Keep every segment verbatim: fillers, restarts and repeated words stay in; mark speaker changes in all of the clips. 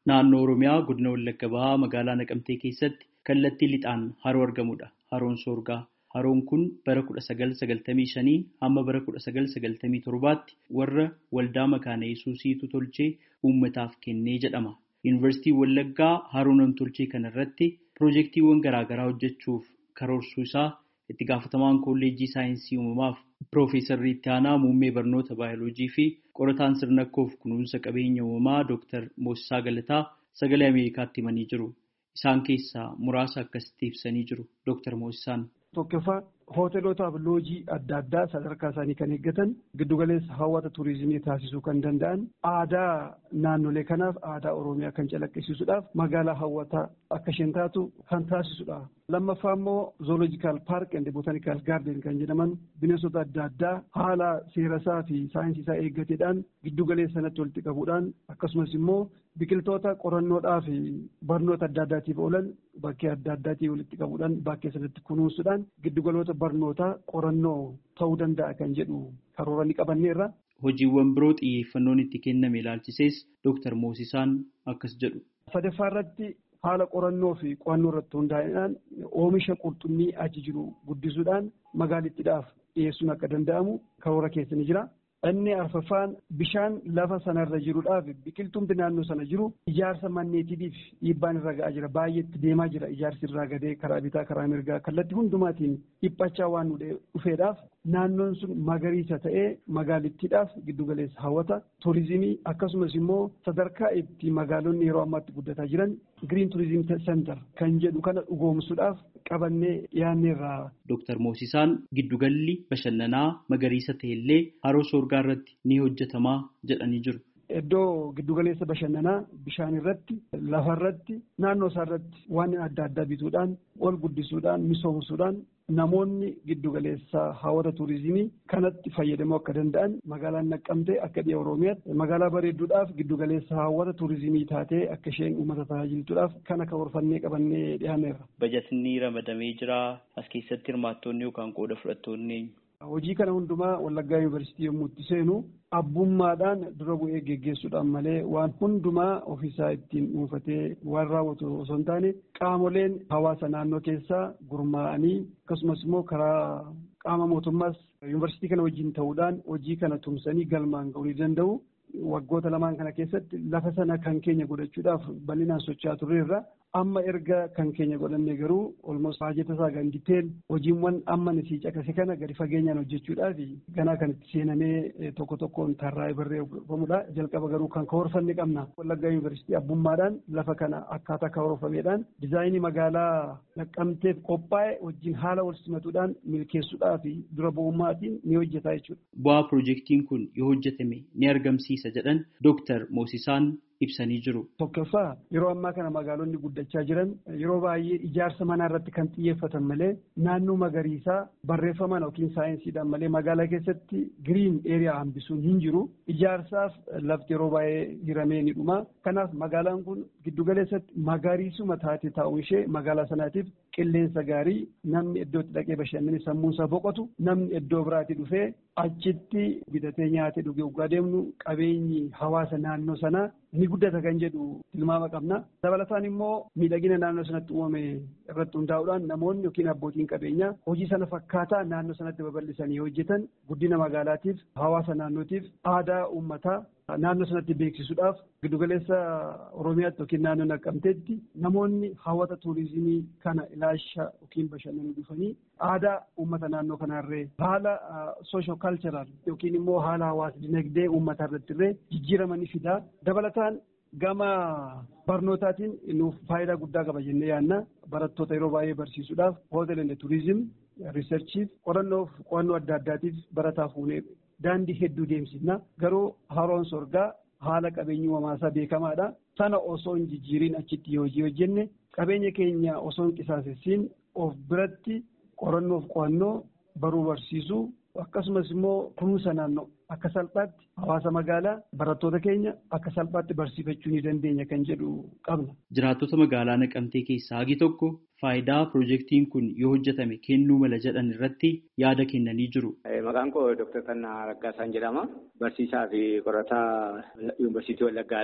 Speaker 1: Naannoo Oromiyaa godina Wallagga Bahaa magaalaa Naqamtee keessatti kallattii lixaan haroo argamudha. Haroon Soorgaa. Haroon kun bara kudha sagal sagaltamii shanii hamma bara kudha sagal sagaltamii torbaatti warra waldaa makaana Yesuusiitu tolchee uummataaf kennee jedhama. Yuunivarsiitiin Wallaggaa haroo nam-tolchee kanarratti piroojeektiiwwan garaagaraa hojjechuuf karoorsuu isaa itti gaafatamaan kolleejjii saayinsii uumamaaf Piroofeesarri itti aanaa muummee barnoota baayoloojii fi qorataan sirnakkoof kunuunsa qabeenya uumamaa Dooktar Moosisaa Galataa sagalee Ameerikaatti himanii jiru. Isaan keessaa muraasa akkasitti ibsanii jiru. Dooktar Moosisaan.
Speaker 2: Tokkoffaa hoteelotaaf loojii adda addaa sadarkaa isaanii kan eeggatan giddugaleessa hawwata turizimii taasisuu kan danda'an aadaa naannolee kanaaf aadaa Oromiyaa kan calaqqisiisuudhaaf magaalaa hawwataa akka isheen taatu kan taasisudha. Lammaffaa immoo zooloojikaal paark and botaanikaal gaarden kan jedhaman bineensota adda addaa haala seerasaa fi saayinsii isaa eeggateedhaan giddugaleessa sanatti walitti qabuudhaan akkasumas immoo biqiltoota qorannoodhaa fi barnoota adda addaatiif oolan bakkee adda addaatii walitti qabuudhaan bakkee sanatti kunuunsuudhaan giddugaloota barnootaa qorannoo ta'uu danda'a kan jedhu karoora ni qabanneerra.
Speaker 1: Hojiiwwan biroo xiyyeeffannoon itti kenname ilaalchisees Dooktar Moosisaan akkas jedhu.
Speaker 2: Sadaffaa irratti haala qorannoo fi qo'annoo irratti hundaa'uudhaan oomisha qurxummii achi jiru guddisuudhaan magaalittiidhaaf dhiyeessuun akka danda'amu karoora keessa ni jira. Inni arfaffaan bishaan lafa sanarra jiruudhaaf biqiltuun naannoo sana jiru ijaarsa manneetiitiif dhiibbaan irra ga'aa jira. Baay'eetti deemaa jira ijaarsi irraa gadee karaa bitaa karaa mirgaa kallattii hundumaatiin dhiphachaa waan dhufeedhaaf naannoon sun magariisa ta'ee magaalittiidhaaf giddugaleessa hawwata turizimii akkasumas immoo sadarkaa itti magaalonni yeroo ammaatti guddataa jiran giriin turizim seentar kan jedhu kana dhugoomsuudhaaf qabannee dhiyaanneerra.
Speaker 1: Dooktar Moosisaan giddugalli bashannanaa magariisa ta'ellee haroo Soorgaa irratti ni hojjetamaa jedhanii jiru.
Speaker 2: Iddoo giddugaleessa bashannanaa bishaan irratti lafa irratti naannoo isaa irratti waan adda addaa bituudhaan ol guddisuudhaan misoomsuudhaan namoonni giddugaleessa hawwata turizimii kanatti fayyadamuu akka danda'an magaalaan Naqqamtee akka dhiya Oromiyaatti magaalaa bareedduudhaaf giddugaleessa hawwata turizimii taatee akka isheen uummata tajaajiltuudhaaf kana karoorfannee qabannee dhiyaanneerra.
Speaker 1: Bajetni ramadamee jira as keessatti hirmaattonni yookaan qooda fudhattoonni.
Speaker 2: Hojii kana hundumaa Wallaggaa Yuunivarsiitii yommuu itti seenu abbummaadhaan dura bu'ee geggeessuudhaan malee waan hundumaa ofiisaa ittiin dhuunfatee waan raawwatu osoo hin taane qaamoleen hawaasa naannoo keessaa gurmaa'anii akkasumas immoo karaa qaama mootummaas yuunivarsiitii kana wajjin ta'uudhaan hojii kana tumsanii galmaan ga'uu ni danda'u. Waggoota lamaan kana keessatti lafa sana kan keenya godhachuudhaaf bal'inaan socho'aa turreerra. Amma erga kan keenya godhanne garuu olmoos baajeta isaa kan diteel hojiiwwan amma nisii caqase kana gadi fageenyaan hojjechuudhaaf ganaa kan itti seenamee tokko tokkoon tarraa'ee barreeffamudha. Jalqaba garuu kan karoorfanne qabna. Wallaggaa Yuunivarsiitii abbummaadhaan lafa kana akkaataa karoorfameedhaan dizaayinii magaalaa Naqqamteef qophaa'e wajjin haala wal simatuudhaan milkeessuudhaaf dura bu'ummaatiin ni hojjeta jechuudha.
Speaker 1: Bu'aa piroojeektiin kun yoo hojjetame ni argamsiisa jedhan Dooktar Moosisaan ibsanii jiru.
Speaker 2: Tokkoffaa yeroo ammaa kana magaalonni guddachaa jiran yeroo baay'ee ijaarsa manaa irratti kan xiyyeeffatan malee naannoo magariisaa barreeffamaan yookiin saayinsiidhaan malee magaalaa keessatti giriin eeriyaa hambisuun hin jiru. Ijaarsaaf lafti yeroo baay'ee hiramee ni dhuma. Kanaaf magaalaan kun giddugaleessatti magariisuma taatee taa'uun ishee magaalaa sanaatiif qilleensa gaarii namni iddootti dhaqee bashannanee sammuunsaa boqotu namni iddoo biraatii dhufee achitti bitatee nyaatee dhugee dhugaa deemnu qabeenyi hawaasa naannoo sanaa ni guddata kan jedhu tilmaama qabna. Dabalataan immoo miidhagina naannoo sanatti uumame irratti hundaa'uudhaan namoonni yookiin abbootiin qabeenyaa hojii sana fakkaataa naannoo sanatti babal'isanii hojjetan guddina magaalaatiif hawaasa naannootiif aadaa uummataa naannoo sanatti beeksisuudhaaf giddugaleessa Oromiyaatti yookiin naannoo Naqqamteetti namoonni hawwata turizimii kana ilaalcha yookiin bashannanuu dhufanii aadaa uummata naannoo kanaarree haala soosho kaalcharaal yookiin immoo haala hawaasa dinagdee uummataa irratti illee jijjiiramanii fidaa. Dabalataan gama barnootaatiin nuuf faayidaa guddaa qaba jennee yaadna. Barattoota yeroo baay'ee barsiisuudhaaf hotel and turizim riisarchiif qorannoof qo'annoo adda addaatiif barataa fuunee daandii hedduu deemsifna. Garuu haroon Soorgaa haala qabeenyi uumamaasaa beekamaadha. Sana osoo hin jijjiiriin achitti hojii hojjenne qabeenya keenya osoo hin qisaasessiin of biratti qorannoof qo'annoo baruu barsiisuu akkasumas immoo kunuunsa naannoo akka salphaatti hawaasa magaalaa barattoota keenya akka salphaatti barsiifachuu ni dandeenya kan jedhu qabna.
Speaker 1: Jiraattota magaalaa Naqamtee keessaa hagi tokko faayidaa piroojeektiin kun yoo hojjetame kennuu mala jedhan irratti yaada kennanii jiru.
Speaker 3: Maqaan koo Dooktar Kannaa Raggaasaan jedhama. Barsiisaa fi qorataa Yuunivarsiitii Wallaggaadha.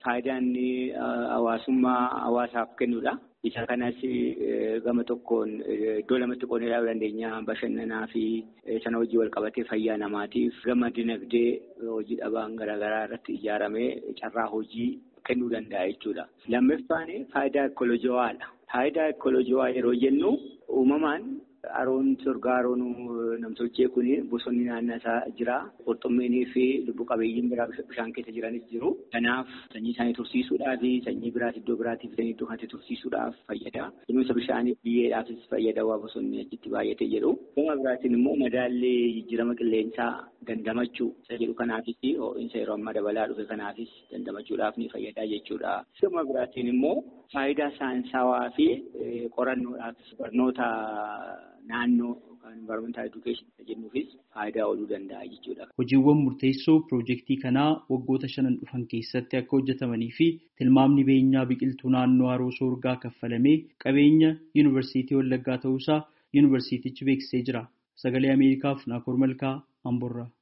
Speaker 3: faayidaa inni hawaasummaa hawaasaaf kennudha. Isa kanas gama tokkoon iddoo lamatti qoodnee ilaaluu dandeenya. Bashannanaa fi sana hojii wal qabatee fayyaa namaatiif gama dinagdee hojii dhabaan garaagaraa irratti ijaaramee carraa hojii kennuu danda'a jechuudha. Lammaffaan faayidaa ekolojiwaadha. Faayidaa ekolojiwaa yeroo jennu uumamaan haroon sorgaa haroon namtolchee kun bosonni naannoo isaa jira. Qurxummiinii fi lubbu qabeeyyiin biraa bishaan keessa jiranis jiru. Kanaaf sanyii isaanii tursiisuudhaa fi sanyii biraas iddoo biraatti fidanii iddoo kanatti tursiisuudhaaf fayyada. Kunuunsa bishaanii biyyeedhaafis fayyada waa bosonni achitti baay'atee jedhu. Gama biraatiin immoo madaallee jijjiirama qilleensaa dandamachuu isa jedhu kanaafis ho'iinsa yeroo ammaa dabalaa dhufe kanaafis dandamachuudhaaf ni fayyada jechuudha. Gama biraatiin immoo faayidaa saayinsawaa fi qorannoodhaaf barnoota naannoo environmental education jennuufis faayidaa ooluu danda'a jechuudha.
Speaker 1: Hojiiwwan murteessoo piroojeektii kanaa waggoota shanan dhufan keessatti akka hojjetamanii fi tilmaamni beenyaa biqiltuu naannoo haroo soorgaa kaffalamee qabeenya yuunivarsiitii Wallaggaa ta'uusaa yuunivarsiitichi beeksisee jira. Sagalee Ameerikaaf Naakoor Malkaa Amborraa.